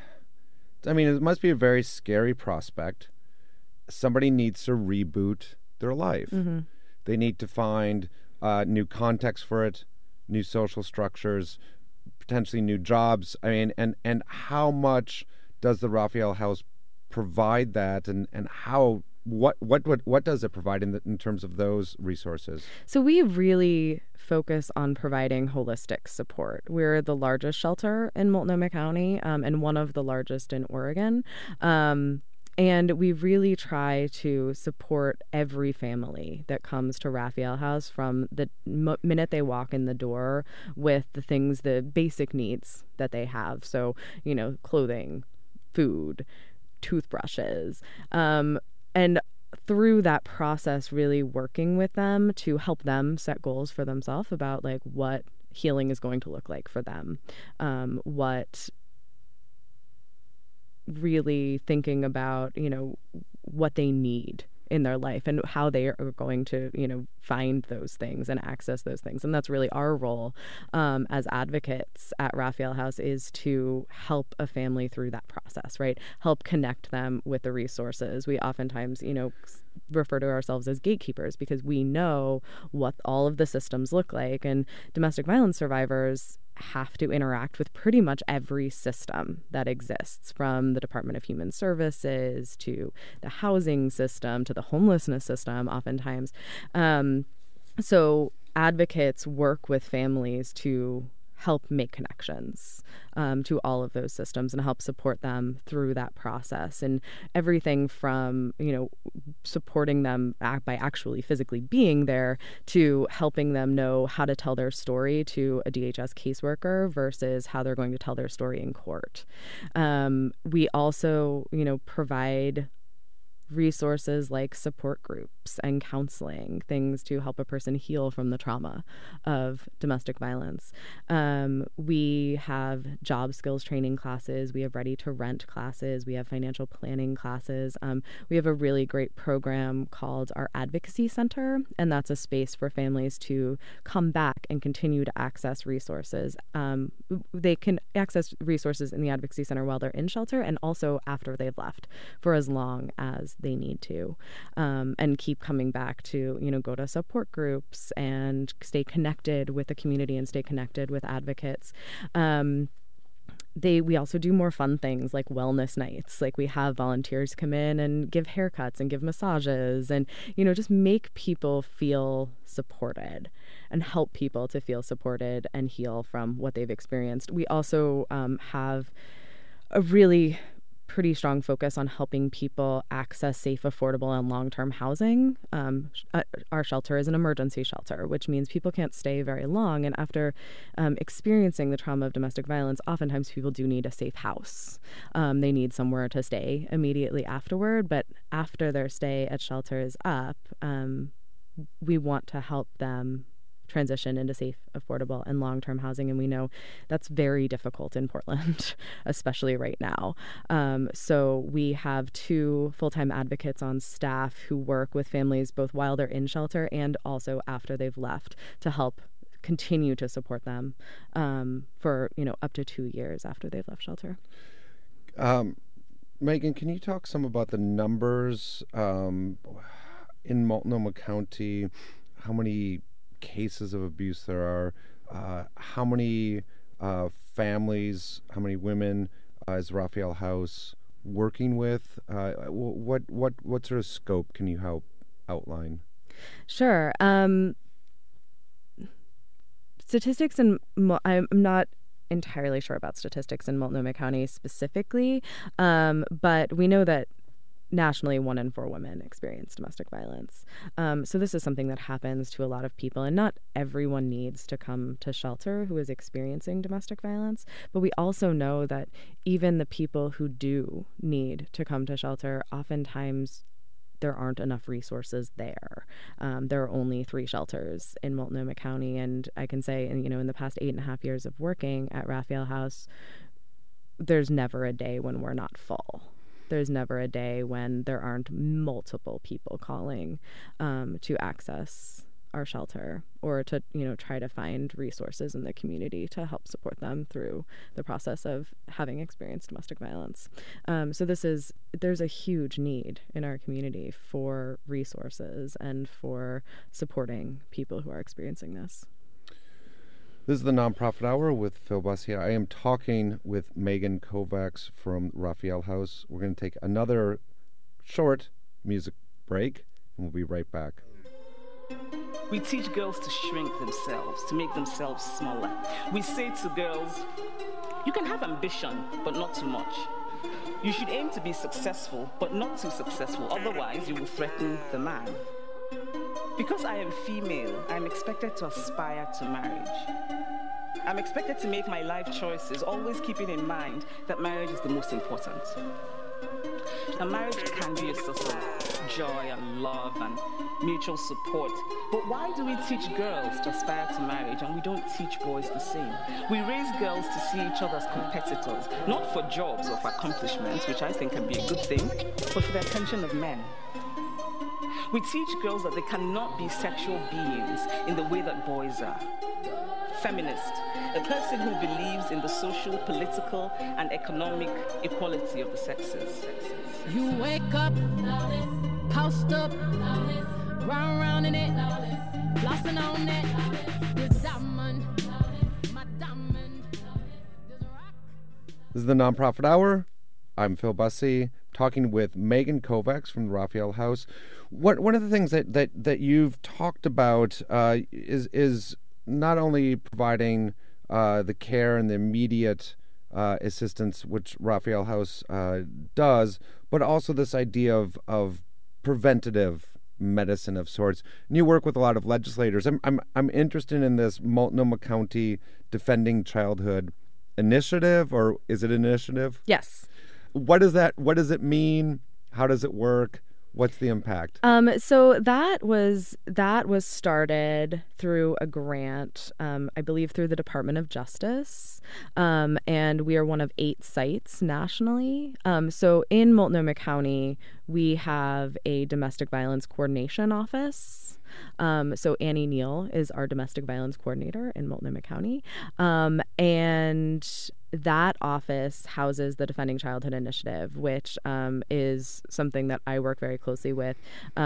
it must be a very scary prospect. Somebody needs to reboot their life. Mm-hmm. They need to find new context for it, new social structures, potentially new jobs. And how much does the Raphael House provide that, and how what does it provide in terms of those resources? So we really focus on providing holistic support. We're the largest shelter in Multnomah County, and one of the largest in Oregon. And we really try to support every family that comes to Raphael House from the minute they walk in the door with the basic needs that they have. So, clothing, food, toothbrushes, and through that process, really working with them to help them set goals for themselves about what healing is going to look like for them, what really thinking about, what they need in their life and how they are going to, find those things and access those things. And that's really our role as advocates at Raphael House, is to help a family through that process, right? Help connect them with the resources. We oftentimes, refer to ourselves as gatekeepers because we know what all of the systems look like. And domestic violence survivors have to interact with pretty much every system that exists, from the Department of Human Services to the housing system to the homelessness system oftentimes. So advocates work with families to help make connections to all of those systems and help support them through that process. And everything from, supporting them by actually physically being there to helping them know how to tell their story to a DHS caseworker versus how they're going to tell their story in court. We also, provide resources like support groups and counseling, things to help a person heal from the trauma of domestic violence. We have job skills training classes. We have ready to rent classes. We have financial planning classes. We have a really great program called our Advocacy Center, and that's a space for families to come back and continue to access resources. They can access resources in the Advocacy Center while they're in shelter and also after they've left for as long as they need to, and keep coming back to, go to support groups and stay connected with the community and stay connected with advocates. We also do more fun things like wellness nights. Like we have volunteers come in and give haircuts and give massages and, just make people feel supported and help people to feel supported and heal from what they've experienced. We also have a really pretty strong focus on helping people access safe, affordable, and long-term housing. Our shelter is an emergency shelter, which means people can't stay very long. And after experiencing the trauma of domestic violence, oftentimes people do need a safe house. They need somewhere to stay immediately afterward. But after their stay at shelter is up, we want to help them transition into safe, affordable, and long-term housing. And we know that's very difficult in Portland, especially right now. So we have 2 full-time advocates on staff who work with families both while they're in shelter and also after they've left to help continue to support them for, up to 2 years after they've left shelter. Megan, can you talk some about the numbers in Multnomah County? How many cases of abuse there are, how many families, how many women is Raphael House working with? What sort of scope can you help outline? Sure. Statistics, and I'm not entirely sure about statistics in Multnomah County specifically, but we know that nationally 1 in 4 women experience domestic violence. So this is something that happens to a lot of people, and not everyone needs to come to shelter who is experiencing domestic violence. But we also know that even the people who do need to come to shelter, oftentimes there aren't enough resources there. There are only 3 shelters in Multnomah County, and I can say, in the past 8.5 years of working at Raphael House, there's never a day when we're not full. There's never a day when there aren't multiple people calling to access our shelter or to, try to find resources in the community to help support them through the process of having experienced domestic violence. So there's a huge need in our community for resources and for supporting people who are experiencing this. This is the Nonprofit Hour with Phil Bussey. I am talking with Megan Kovacs from Raphael House. We're going to take another short music break, and we'll be right back. We teach girls to shrink themselves, to make themselves smaller. We say to girls, you can have ambition, but not too much. You should aim to be successful, but not too successful. Otherwise, you will threaten the man. Because I am female, I am expected to aspire to marriage. I'm expected to make my life choices, always keeping in mind that marriage is the most important. A marriage can be a source of joy and love and mutual support. But why do we teach girls to aspire to marriage and we don't teach boys the same? We raise girls to see each other as competitors, not for jobs or for accomplishments, which I think can be a good thing, but for the attention of men. We teach girls that they cannot be sexual beings in the way that boys are. Feminist, a person who believes in the social, political, and economic equality of the sexes. You wake up, post up, round in it, flossing on it, this diamond, my diamond. This is the Nonprofit Hour. I'm Phil Bussey, talking with Megan Kovacs from the Raphael House. One of the things that you've talked about is not only providing the care and the immediate assistance, which Raphael House does, but also this idea of preventative medicine of sorts. And you work with a lot of legislators. I'm interested in this Multnomah County Defending Childhood Initiative, or is it an initiative? Yes. What is that? What does it mean? How does it work? What's the impact? So that was started through a grant, I believe through the Department of Justice, and we are one of 8 sites nationally. So in Multnomah County, we have a domestic violence coordination office. So Annie Neal is our domestic violence coordinator in Multnomah County, and that office houses the Defending Childhood Initiative, which is something that I work very closely with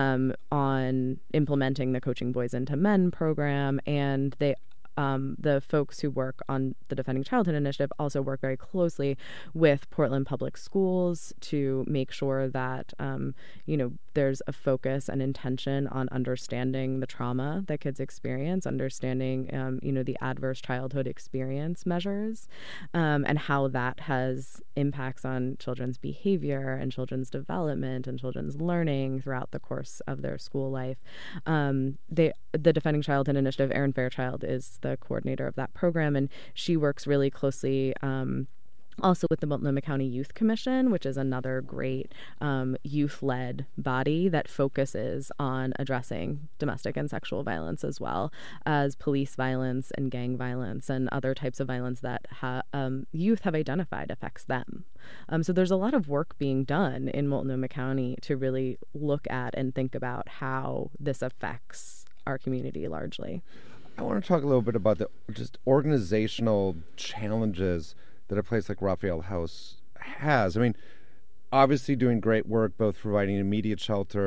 on implementing the Coaching Boys into Men program. And the folks who work on the Defending Childhood Initiative also work very closely with Portland Public Schools to make sure that, there's a focus and intention on understanding the trauma that kids experience, understanding, the adverse childhood experience measures, and how that has impacts on children's behavior and children's development and children's learning throughout the course of their school life. The Defending Childhood Initiative, Erin Fairchild is the coordinator of that program, and she works really closely also with the Multnomah County Youth Commission, which is another great youth-led body that focuses on addressing domestic and sexual violence, as well as police violence and gang violence and other types of violence that youth have identified affects them. So there's a lot of work being done in Multnomah County to really look at and think about how this affects our community largely. I want to talk a little bit about the just organizational challenges that a place like Raphael House has. I mean, obviously doing great work, both providing immediate shelter,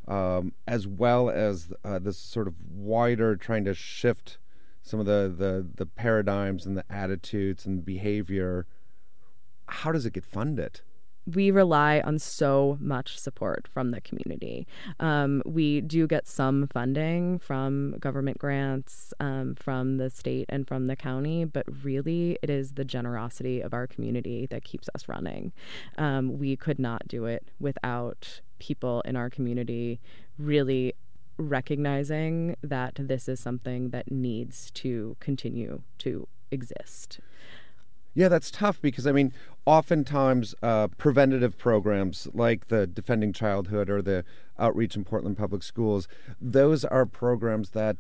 as well as this sort of wider trying to shift some of the paradigms and the attitudes and behavior, how does it get funded? We rely on so much support from the community. We do get some funding from government grants, from the state and from the county, but really it is the generosity of our community that keeps us running. We could not do it without people in our community really recognizing that this is something that needs to continue to exist. Yeah, that's tough because, I mean, oftentimes preventative programs like the Defending Childhood or the Outreach in Portland Public Schools, those are programs that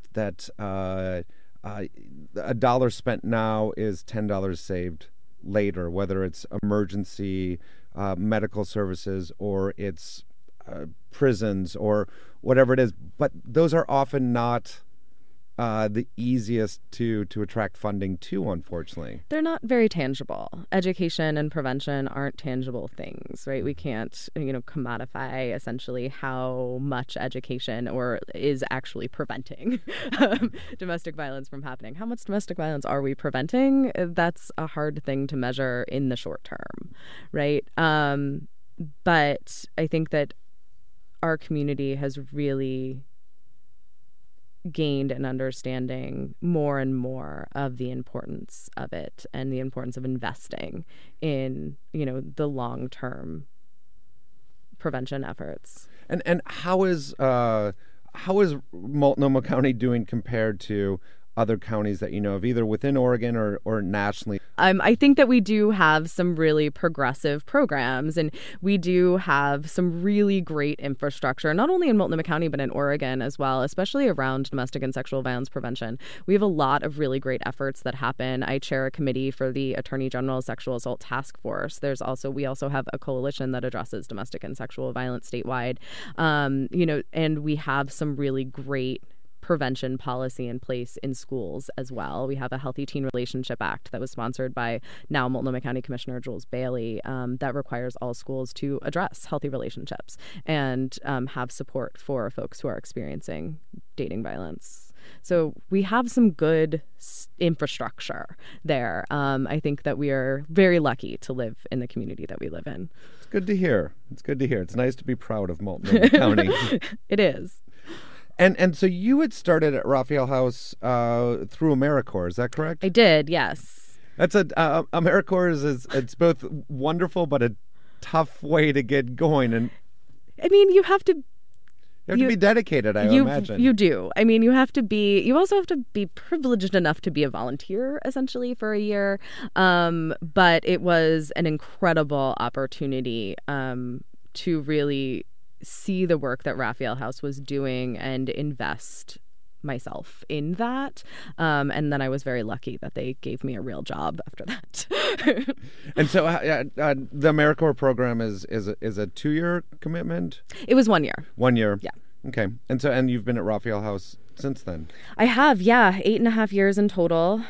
a dollar spent now is $10 saved later, whether it's emergency medical services or it's prisons or whatever it is. But those are often not the easiest to attract funding to, unfortunately. They're not very tangible. Education and prevention aren't tangible things, right? We can't, commodify essentially how much education or is actually preventing domestic violence from happening. How much domestic violence are we preventing? That's a hard thing to measure in the short term, right? But I think that our community has really gained an understanding more and more of the importance of it and the importance of investing in, the long-term prevention efforts. And how is Multnomah County doing compared to other counties that you know of, either within Oregon or nationally? I think that we do have some really progressive programs, and we do have some really great infrastructure, not only in Multnomah County, but in Oregon as well, especially around domestic and sexual violence prevention. We have a lot of really great efforts that happen. I chair a committee for the Attorney General's Sexual Assault Task Force. We also have a coalition that addresses domestic and sexual violence statewide, and we have some really great prevention policy in place in schools as well. We have a Healthy Teen Relationship Act that was sponsored by now Multnomah County Commissioner Jules Bailey that requires all schools to address healthy relationships and have support for folks who are experiencing dating violence. So we have some good infrastructure there. I think that we are very lucky to live in the community that we live in. It's good to hear. It's nice to be proud of Multnomah County. It is. And so you had started at Raphael House through AmeriCorps, is that correct? I did, yes. That's AmeriCorps is it's both wonderful but a tough way to get going. And I mean, you have to be dedicated, I imagine. You do. I mean, you also have to be privileged enough to be a volunteer, essentially, for a year. But it was an incredible opportunity to really see the work that Raphael House was doing and invest myself in that. And then I was very lucky that they gave me a real job after that. And so the AmeriCorps program is a 2-year commitment? It was 1 year. 1 year? Yeah. Okay. And you've been at Raphael House since then? I have, yeah. 8.5 years in total.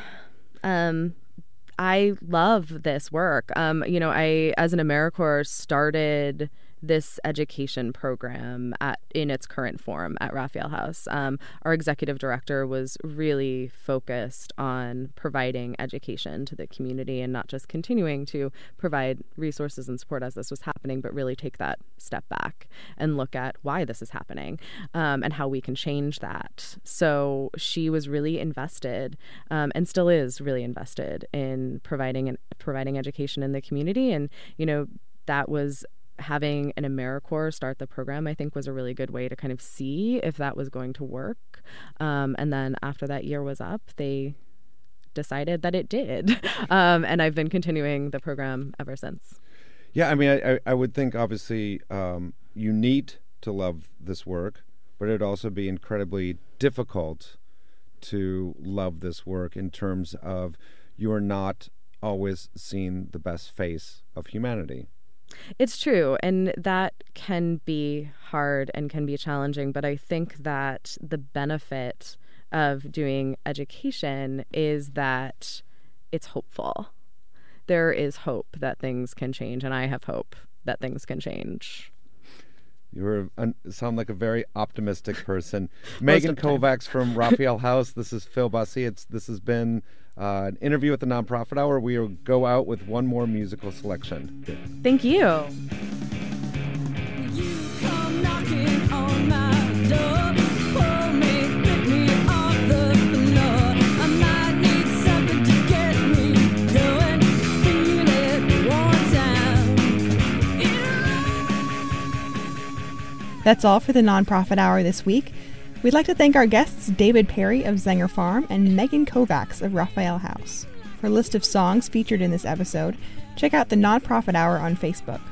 I love this work. I, as an AmeriCorps, started this education program in its current form at Raphael House. Our executive director was really focused on providing education to the community and not just continuing to provide resources and support as this was happening, but really take that step back and look at why this is happening and how we can change that. So she was really invested and still is really invested in providing education in the community. And, that was having an AmeriCorps start the program, I think, was a really good way to kind of see if that was going to work. And then after that year was up, they decided that it did. And I've been continuing the program ever since. Yeah, I mean, I would think, obviously, you need to love this work, but it'd also be incredibly difficult to love this work in terms of you're not always seeing the best face of humanity. It's true, and that can be hard and can be challenging, but I think that the benefit of doing education is that it's hopeful. There is hope that things can change, and I have hope that things can change. You sound like a very optimistic person. Megan Kovacs from Raphael House. This is Phil Bussey. This has been an interview at the Nonprofit Hour. We will go out with one more musical selection. Thank you. You come knocking on my door. Pull me, pick me off the floor. I might need something to get me going. Feel it one time. That's all for the Nonprofit Hour this week. We'd like to thank our guests David Perry of Zenger Farm and Megan Kovacs of Raphael House. For a list of songs featured in this episode, check out the Nonprofit Hour on Facebook.